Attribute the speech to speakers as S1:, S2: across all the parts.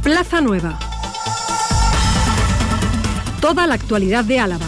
S1: Plaza Nueva. Toda la actualidad de Álava.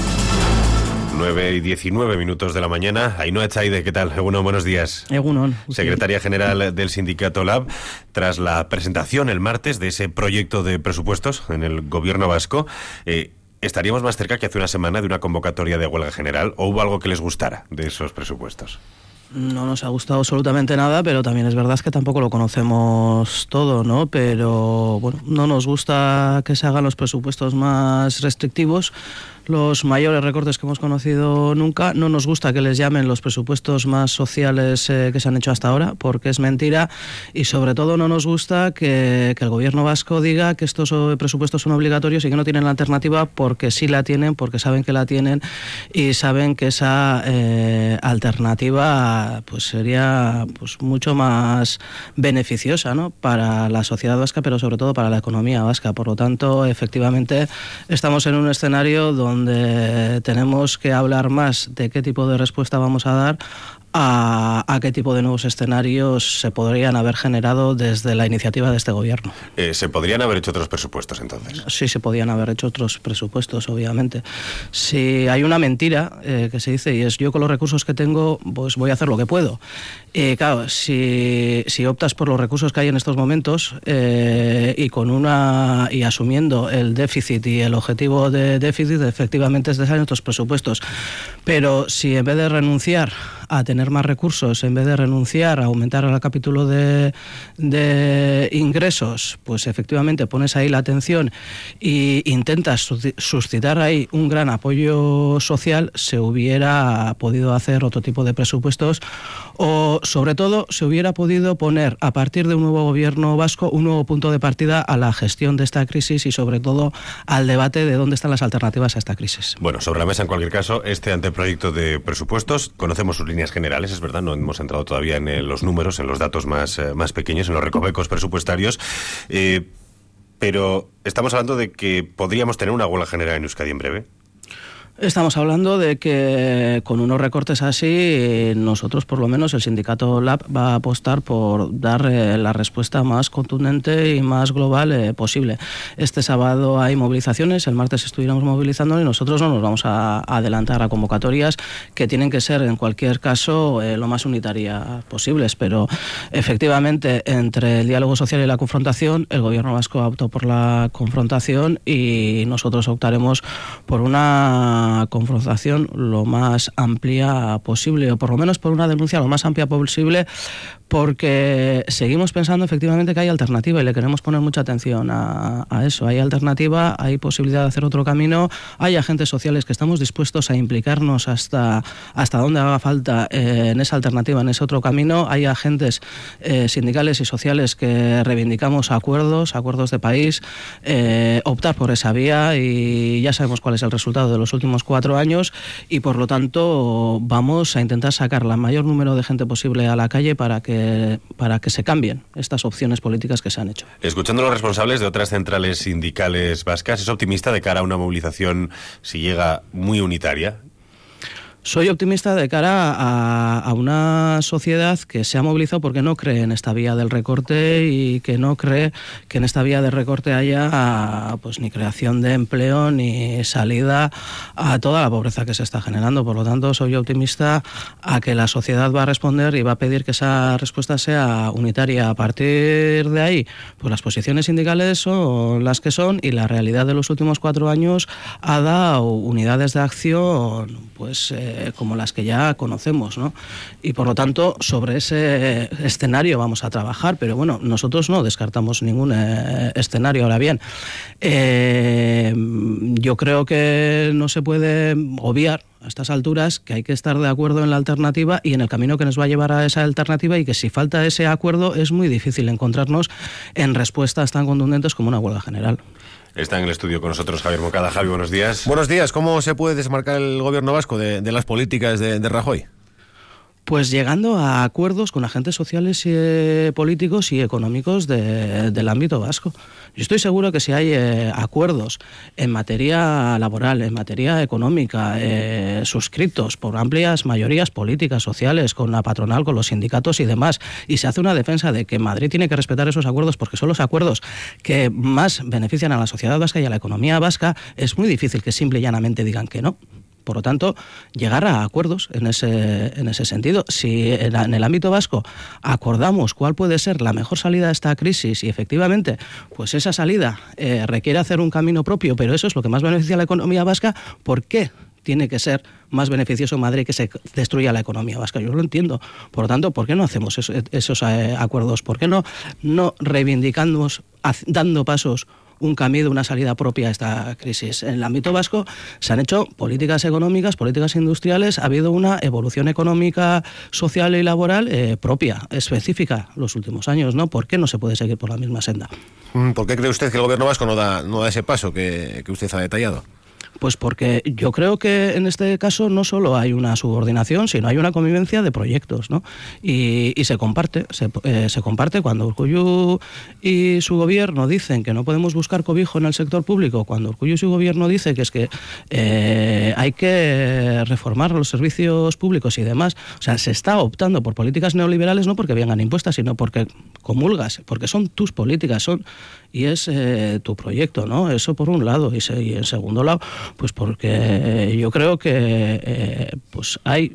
S2: 9:19 de la mañana. Ainhoa Echaide, ¿qué tal? Egunon, buenos días.
S3: Egunon.
S2: Secretaria General del Sindicato LAB, tras la presentación el martes de ese proyecto de presupuestos en el Gobierno vasco, ¿estaríamos más cerca que hace una semana de una convocatoria de huelga general o hubo algo que les gustara de esos presupuestos?
S3: No nos ha gustado absolutamente nada, pero también es verdad que tampoco lo conocemos todo, ¿no? Pero bueno, no nos gusta que se hagan los presupuestos más restrictivos, los mayores recortes que hemos conocido nunca. No nos gusta que les llamen los presupuestos más sociales que se han hecho hasta ahora, porque es mentira, y sobre todo no nos gusta que el gobierno vasco diga que estos presupuestos son obligatorios y que no tienen la alternativa, porque sí la tienen, porque saben que la tienen y saben que esa alternativa pues sería pues mucho más beneficiosa, ¿no?, para la sociedad vasca, pero sobre todo para la economía vasca. Por lo tanto, efectivamente, estamos en un escenario donde tenemos que hablar más de qué tipo de respuesta vamos a dar a qué tipo de nuevos escenarios se podrían haber generado desde la iniciativa de este gobierno.
S2: ¿Se podrían haber hecho otros presupuestos entonces?
S3: Sí, se podían haber hecho otros presupuestos, obviamente. Si hay una mentira que se dice, y es: yo con los recursos que tengo, pues voy a hacer lo que puedo. Claro, si optas por los recursos que hay en estos momentos y asumiendo el déficit y el objetivo de déficit, efectivamente es necesario estos presupuestos. Pero si en vez de renunciar a tener más recursos, en vez de renunciar a aumentar el capítulo de ingresos, pues efectivamente pones ahí la atención e intentas suscitar ahí un gran apoyo social, se hubiera podido hacer otro tipo de presupuestos, o sobre todo se hubiera podido poner a partir de un nuevo gobierno vasco un nuevo punto de partida a la gestión de esta crisis y sobre todo al debate de dónde están las alternativas a esta crisis.
S2: Bueno, sobre la mesa en cualquier caso este anteproyecto de presupuestos, conocemos sus líneas generales, es verdad, no hemos entrado todavía en los números, en los datos más pequeños, en los recovecos presupuestarios, pero estamos hablando de que podríamos tener una huelga general en Euskadi en breve.
S3: Estamos hablando de que con unos recortes así, nosotros, por lo menos el sindicato LAB, va a apostar por dar la respuesta más contundente y más global posible. Este sábado hay movilizaciones, el martes estuvimos movilizando y nosotros no nos vamos a adelantar a convocatorias que tienen que ser en cualquier caso lo más unitarias posibles, pero efectivamente entre el diálogo social y la confrontación, el gobierno vasco optó por la confrontación y nosotros optaremos por una confrontación lo más amplia posible, o por lo menos por una denuncia lo más amplia posible, porque seguimos pensando efectivamente que hay alternativa y le queremos poner mucha atención a eso. Hay alternativa, hay posibilidad de hacer otro camino, hay agentes sociales que estamos dispuestos a implicarnos hasta donde haga falta en esa alternativa, en ese otro camino. Hay agentes sindicales y sociales que reivindicamos acuerdos de país, optar por esa vía, y ya sabemos cuál es el resultado de los últimos 4 años y por lo tanto vamos a intentar sacar el mayor número de gente posible a la calle para que se cambien estas opciones políticas que se han hecho.
S2: Escuchando a los responsables de otras centrales sindicales vascas, ¿es optimista de cara a una movilización si llega muy unitaria?
S3: Soy optimista de cara a una sociedad que se ha movilizado porque no cree en esta vía del recorte y que no cree que en esta vía del recorte haya pues ni creación de empleo ni salida a toda la pobreza que se está generando. Por lo tanto, soy optimista a que la sociedad va a responder y va a pedir que esa respuesta sea unitaria. A partir de ahí, pues las posiciones sindicales son las que son y la realidad de los últimos 4 años ha dado unidades de acción pues como las que ya conocemos, ¿no? Y por lo tanto, sobre ese escenario vamos a trabajar, pero bueno, nosotros no descartamos ningún escenario. Ahora bien, yo creo que no se puede obviar a estas alturas que hay que estar de acuerdo en la alternativa y en el camino que nos va a llevar a esa alternativa, y que si falta ese acuerdo es muy difícil encontrarnos en respuestas tan contundentes como una huelga general.
S2: Está en el estudio con nosotros Javier Moncada. Javi, buenos días.
S4: Buenos días. ¿Cómo se puede desmarcar el gobierno vasco de las políticas de Rajoy?
S3: Pues llegando a acuerdos con agentes sociales, políticos y económicos del ámbito vasco. Yo estoy seguro que si hay acuerdos en materia laboral, en materia económica, suscritos por amplias mayorías políticas, sociales, con la patronal, con los sindicatos y demás, y se hace una defensa de que Madrid tiene que respetar esos acuerdos porque son los acuerdos que más benefician a la sociedad vasca y a la economía vasca, es muy difícil que simple y llanamente digan que no. Por lo tanto, llegar a acuerdos en ese sentido. Si en el ámbito vasco acordamos cuál puede ser la mejor salida a esta crisis y efectivamente pues esa salida requiere hacer un camino propio, pero eso es lo que más beneficia a la economía vasca, ¿por qué tiene que ser más beneficioso Madrid que se destruya la economía vasca? Yo lo entiendo. Por lo tanto, ¿por qué no hacemos esos acuerdos? ¿Por qué no reivindicamos, dando pasos, un camino, una salida propia a esta crisis? En el ámbito vasco se han hecho políticas económicas, políticas industriales, ha habido una evolución económica, social y laboral propia, específica los últimos años, ¿no? ¿Por qué no se puede seguir por la misma senda?
S4: ¿Por qué cree usted que el gobierno vasco no da ese paso que usted ha detallado?
S3: Pues porque yo creo que en este caso no solo hay una subordinación, sino hay una convivencia de proyectos, ¿no? Y se comparte cuando Urkullu y su gobierno dicen que no podemos buscar cobijo en el sector público, cuando Urkullu y su gobierno dice que es que hay que reformar los servicios públicos y demás. O sea, se está optando por políticas neoliberales no porque vengan impuestas, sino porque comulgas, porque son tus políticas, y es tu proyecto, ¿no? Eso por un lado. Y en segundo lado, pues porque yo creo que pues hay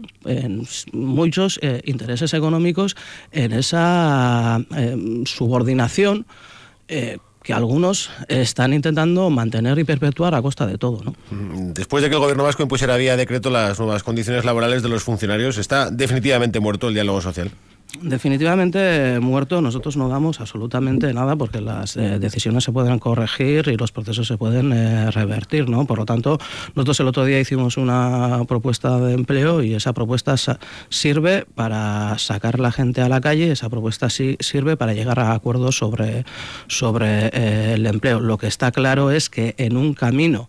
S3: muchos intereses económicos en esa subordinación que algunos están intentando mantener y perpetuar a costa de todo, ¿no?
S4: Después de que el gobierno vasco impusiera vía decreto las nuevas condiciones laborales de los funcionarios, ¿está definitivamente muerto el diálogo social?
S3: Definitivamente muerto. Nosotros no damos absolutamente nada porque las decisiones se pueden corregir y los procesos se pueden revertir, ¿no? Por lo tanto, nosotros el otro día hicimos una propuesta de empleo y esa propuesta sirve para sacar la gente a la calle, esa propuesta sí sirve para llegar a acuerdos sobre el empleo. Lo que está claro es que en un camino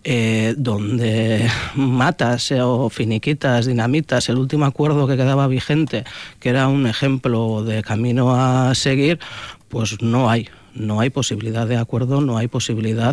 S3: donde matas o finiquitas, dinamitas el último acuerdo que quedaba vigente, que era un ejemplo de camino a seguir, pues no hay posibilidad de acuerdo, no hay posibilidad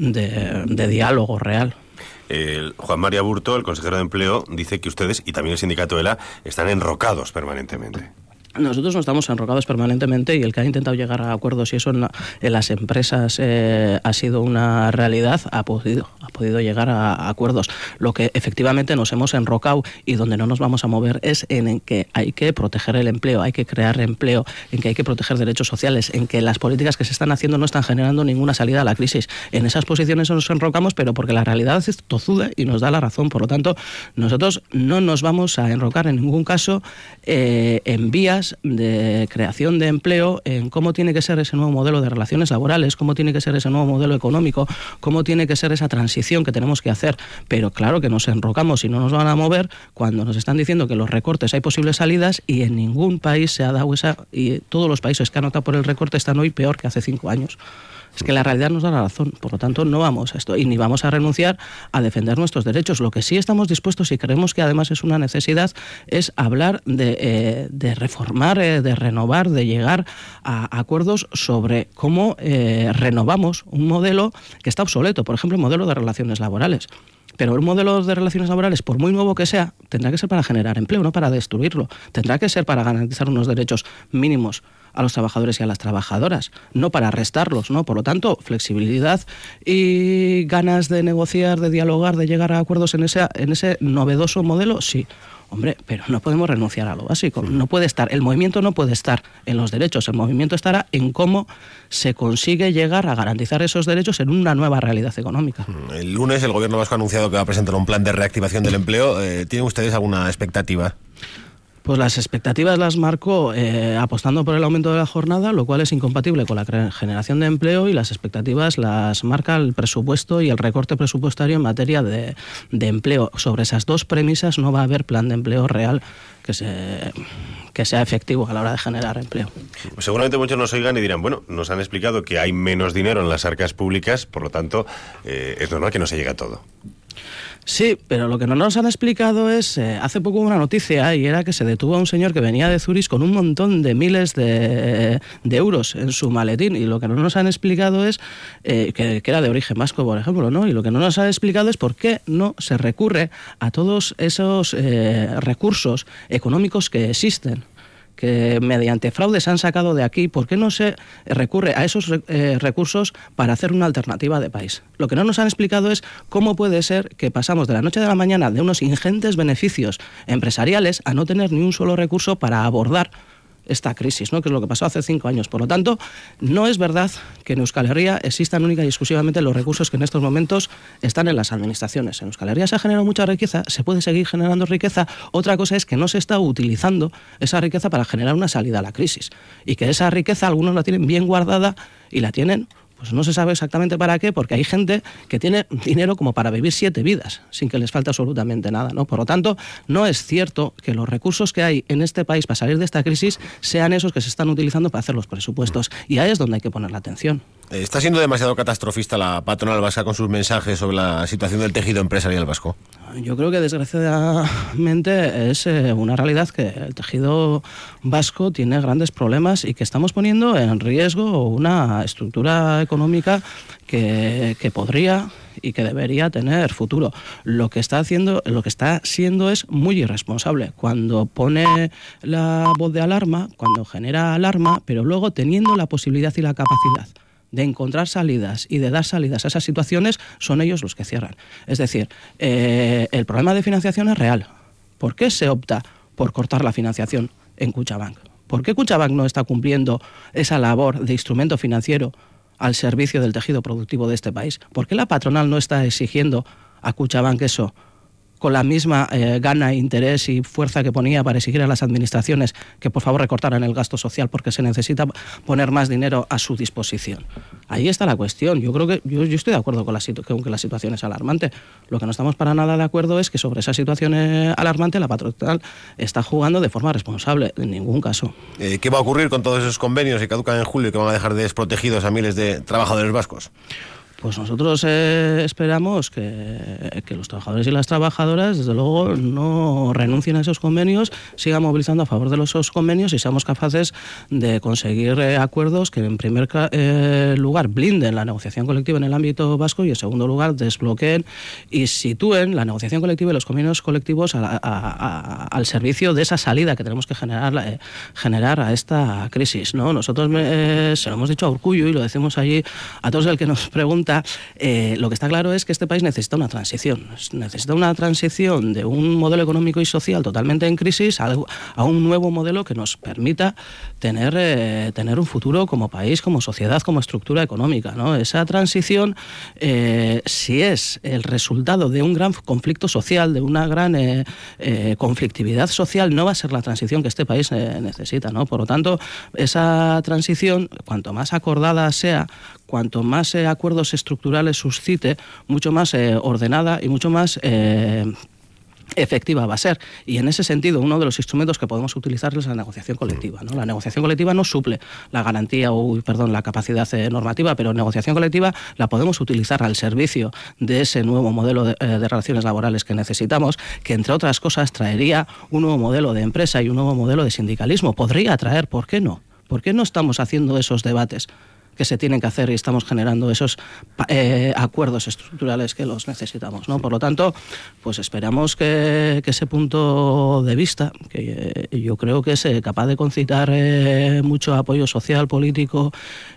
S3: de diálogo real.
S2: Juan Mari Aburto, el consejero de Empleo, dice que ustedes y también el sindicato ELA están enrocados permanentemente.
S3: Nosotros no estamos enrocados permanentemente y el que ha intentado llegar a acuerdos y eso en las empresas ha sido una realidad, ha podido llegar a acuerdos. Lo que efectivamente nos hemos enrocado y donde no nos vamos a mover es en que hay que proteger el empleo, hay que crear empleo, en que hay que proteger derechos sociales, en que las políticas que se están haciendo no están generando ninguna salida a la crisis. En esas posiciones nos enrocamos, pero porque la realidad es tozuda y nos da la razón. Por lo tanto, nosotros no nos vamos a enrocar en ningún caso en vías de creación de empleo, en cómo tiene que ser ese nuevo modelo de relaciones laborales, cómo tiene que ser ese nuevo modelo económico, cómo tiene que ser esa transición que tenemos que hacer. Pero claro que nos enrocamos y no nos van a mover cuando nos están diciendo que los recortes hay posibles salidas y en ningún país se ha dado esa, y todos los países que han optado por el recorte están hoy peor que hace 5 años. Es que la realidad nos da la razón, por lo tanto no vamos a esto y ni vamos a renunciar a defender nuestros derechos. Lo que sí estamos dispuestos y creemos que además es una necesidad es hablar de reformar, de renovar, de llegar a acuerdos sobre cómo renovamos un modelo que está obsoleto, por ejemplo el modelo de relaciones laborales. Pero un modelo de relaciones laborales, por muy nuevo que sea, tendrá que ser para generar empleo, no para destruirlo. Tendrá que ser para garantizar unos derechos mínimos a los trabajadores y a las trabajadoras, no para restarlos, ¿no? Por lo tanto, flexibilidad y ganas de negociar, de dialogar, de llegar a acuerdos en ese novedoso modelo, sí. Hombre, pero no podemos renunciar a lo básico. No puede estar, el movimiento no puede estar en los derechos, el movimiento estará en cómo se consigue llegar a garantizar esos derechos en una nueva realidad económica.
S4: El lunes el gobierno vasco ha anunciado que va a presentar un plan de reactivación del empleo. ¿Tienen ustedes alguna expectativa?
S3: Pues las expectativas las marcó apostando por el aumento de la jornada, lo cual es incompatible con la generación de empleo, y las expectativas las marca el presupuesto y el recorte presupuestario en materia de empleo. Sobre esas dos premisas no va a haber plan de empleo real que sea efectivo a la hora de generar empleo.
S2: Pues seguramente muchos nos oigan y dirán, bueno, nos han explicado que hay menos dinero en las arcas públicas, por lo tanto, es normal que no se llegue a todo.
S3: Sí, pero lo que no nos han explicado es, hace poco hubo una noticia y era que se detuvo a un señor que venía de Zurich con un montón de miles de euros en su maletín, y lo que no nos han explicado es que era de origen vasco, por ejemplo, ¿no? Y lo que no nos han explicado es por qué no se recurre a todos esos recursos económicos que existen, que mediante fraude se han sacado de aquí. ¿Por qué no se recurre a esos recursos para hacer una alternativa de país? Lo que no nos han explicado es cómo puede ser que pasamos de la noche a la mañana de unos ingentes beneficios empresariales a no tener ni un solo recurso para abordar esta crisis, ¿no? Que es lo que pasó hace 5 años. Por lo tanto, no es verdad que en Euskal Herria existan única y exclusivamente los recursos que en estos momentos están en las administraciones. En Euskal Herria se ha generado mucha riqueza, se puede seguir generando riqueza. Otra cosa es que no se está utilizando esa riqueza para generar una salida a la crisis, y que esa riqueza algunos la tienen bien guardada y la tienen, pues no se sabe exactamente para qué, porque hay gente que tiene dinero como para vivir 7 vidas sin que les falte absolutamente nada, ¿no? Por lo tanto, no es cierto que los recursos que hay en este país para salir de esta crisis sean esos que se están utilizando para hacer los presupuestos, y ahí es donde hay que poner la atención.
S4: ¿Está siendo demasiado catastrofista la patronal vasca con sus mensajes sobre la situación del tejido empresarial vasco?
S3: Yo creo que desgraciadamente es una realidad que el tejido vasco tiene grandes problemas y que estamos poniendo en riesgo una estructura económica que podría y que debería tener futuro. Lo que está siendo es muy irresponsable cuando pone la voz de alarma, cuando genera alarma, pero luego teniendo la posibilidad y la capacidad de encontrar salidas y de dar salidas a esas situaciones, son ellos los que cierran. Es decir, el problema de financiación es real. ¿Por qué se opta por cortar la financiación en Kutxabank? ¿Por qué Kutxabank no está cumpliendo esa labor de instrumento financiero al servicio del tejido productivo de este país? ¿Por qué la patronal no está exigiendo a Kutxabank eso con la misma gana, interés y fuerza que ponía para exigir a las administraciones que por favor recortaran el gasto social porque se necesita poner más dinero a su disposición? Ahí está la cuestión. Yo creo que yo estoy de acuerdo con que la situación es alarmante. Lo que no estamos para nada de acuerdo es que sobre esa situación alarmante la patronal está jugando de forma responsable. En ningún caso.
S4: ¿Qué va a ocurrir con todos esos convenios que caducan en julio y que van a dejar desprotegidos a miles de trabajadores vascos?
S3: Pues nosotros esperamos que los trabajadores y las trabajadoras, desde luego, no renuncien a esos convenios, sigan movilizando a favor de esos convenios y seamos capaces de conseguir acuerdos que, en primer lugar, blinden la negociación colectiva en el ámbito vasco y, en segundo lugar, desbloqueen y sitúen la negociación colectiva y los convenios colectivos al servicio de esa salida que tenemos que generar a esta crisis, ¿no? Nosotros se lo hemos dicho a Urkullu y lo decimos allí a todos el que nos pregunta. Lo que está claro es que este país necesita una transición de un modelo económico y social totalmente en crisis a un nuevo modelo que nos permita tener un futuro como país, como sociedad, como estructura económica, ¿no? Esa transición, si es el resultado de un gran conflicto social, de una gran conflictividad social, no va a ser la transición que este país necesita, ¿no? Por lo tanto, esa transición, cuanto más acordada sea, cuanto más acuerdos estructurales suscite, mucho más ordenada y mucho más efectiva va a ser. Y en ese sentido, uno de los instrumentos que podemos utilizar es la negociación colectiva, ¿no? La negociación colectiva no suple la la capacidad normativa, pero negociación colectiva la podemos utilizar al servicio de ese nuevo modelo de relaciones laborales que necesitamos, que entre otras cosas traería un nuevo modelo de empresa y un nuevo modelo de sindicalismo. Podría traer, ¿por qué no? ¿Por qué no estamos haciendo esos debates que se tienen que hacer y estamos generando esos acuerdos estructurales que los necesitamos, ¿no? Por lo tanto, pues esperamos que ese punto de vista, que yo creo que es capaz de concitar mucho apoyo social, político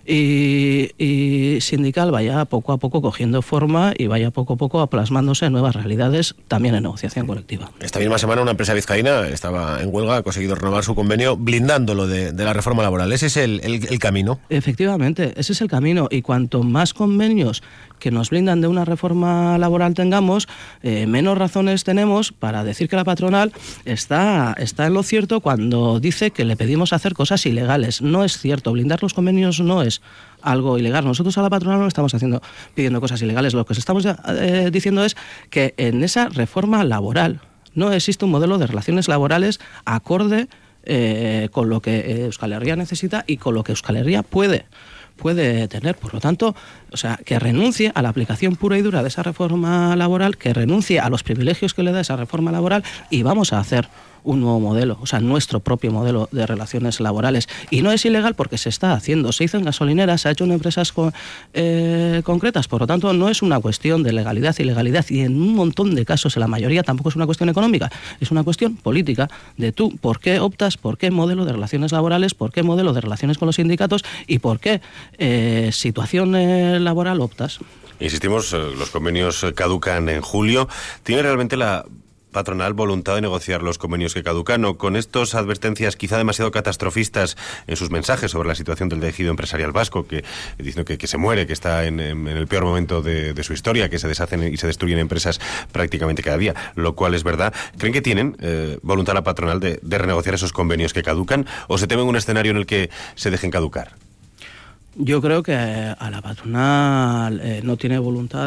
S3: y sindical, vaya poco a poco cogiendo forma y vaya poco a poco plasmándose en nuevas realidades también en negociación colectiva.
S4: Esta misma semana una empresa vizcaína estaba en huelga, ha conseguido renovar su convenio blindándolo de la reforma laboral. ¿Ese es el camino?
S3: Efectivamente, ese es el camino, y cuanto más convenios que nos blindan de una reforma laboral tengamos, menos razones tenemos para decir que la patronal está en lo cierto cuando dice que le pedimos hacer cosas ilegales. No es cierto, blindar los convenios no es algo ilegal. Nosotros a la patronal no estamos pidiendo cosas ilegales. Lo que estamos diciendo es que en esa reforma laboral no existe un modelo de relaciones laborales acorde con lo que Euskal Herria necesita y con lo que Euskal Herria puede tener. Por lo tanto, O sea, que renuncie a la aplicación pura y dura de esa reforma laboral, que renuncie a los privilegios que le da esa reforma laboral y vamos a hacer un nuevo modelo, o sea, nuestro propio modelo de relaciones laborales. Y no es ilegal porque se está haciendo. Se hizo en gasolineras, se ha hecho en empresas concretas. Por lo tanto, no es una cuestión de legalidad, ilegalidad, y en un montón de casos, en la mayoría, tampoco es una cuestión económica. Es una cuestión política de tú, por qué optas, por qué modelo de relaciones laborales, por qué modelo de relaciones con los sindicatos y por qué situación laboral optas.
S2: Insistimos, los convenios caducan en julio. ¿Tiene realmente la patronal voluntad de negociar los convenios que caducan, o con estas advertencias quizá demasiado catastrofistas en sus mensajes sobre la situación del tejido empresarial vasco, que diciendo que se muere, que está en el peor momento de su historia, que se deshacen y se destruyen empresas prácticamente cada día, lo cual es verdad? ¿Creen que tienen voluntad la patronal de renegociar esos convenios que caducan, o se temen un escenario en el que se dejen caducar?
S3: Yo creo que a la patronal no tiene voluntad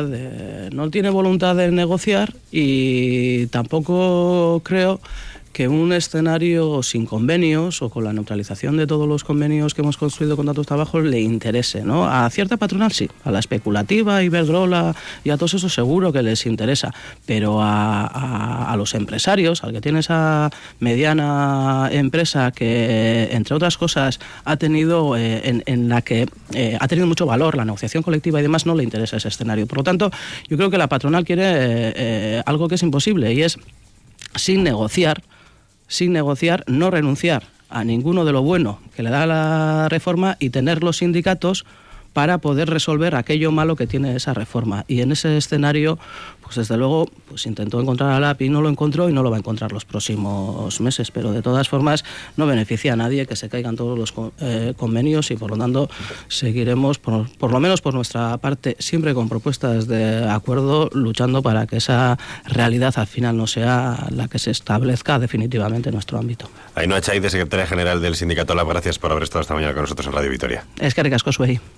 S3: de negociar, y tampoco creo que un escenario sin convenios o con la neutralización de todos los convenios que hemos construido con datos de trabajo le interese, ¿no? A cierta patronal sí, a la especulativa, Iberdrola y a todos esos seguro que les interesa, pero a los empresarios, al que tiene esa mediana empresa que, entre otras cosas, ha tenido en la que ha tenido mucho valor la negociación colectiva y demás, no le interesa ese escenario. Por lo tanto, yo creo que la patronal quiere algo que es imposible, y es sin negociar, no renunciar a ninguno de lo bueno que le da la reforma y tener los sindicatos para poder resolver aquello malo que tiene esa reforma. Y en ese escenario, pues desde luego, pues intentó encontrar a LAB y no lo encontró, y no lo va a encontrar los próximos meses. Pero de todas formas no beneficia a nadie que se caigan todos los convenios, y por lo tanto seguiremos, por lo menos por nuestra parte, siempre con propuestas de acuerdo, luchando para que esa realidad al final no sea la que se establezca definitivamente en nuestro ámbito.
S2: Ainhoa Chaide, secretaria general del sindicato LAB, gracias por haber estado esta mañana con nosotros en Radio Vitoria.
S3: Eskerrik asko zuei.